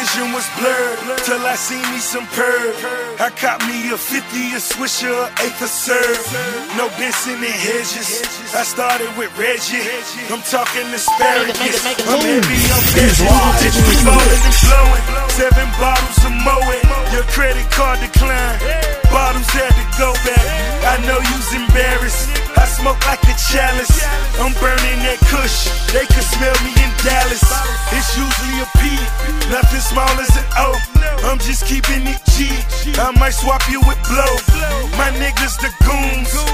vision was blurred till I seen me some perv. I caught me a 50, a Swisher, a eighth of serve. No dancing in hedges. I started with Reggie. I'm talking asparagus. I'm heavy on veggies. We ballin' and blowing. 7 bottles of Moet. Your credit card declined. Bottles had to go back. I know you's embarrassed. I smoke like a chalice. I'm burning that kush. They could smell me in Dallas. It's usually a P, nothing small as an O. I'm just keeping it G. I might swap you with blow. My niggas the goons.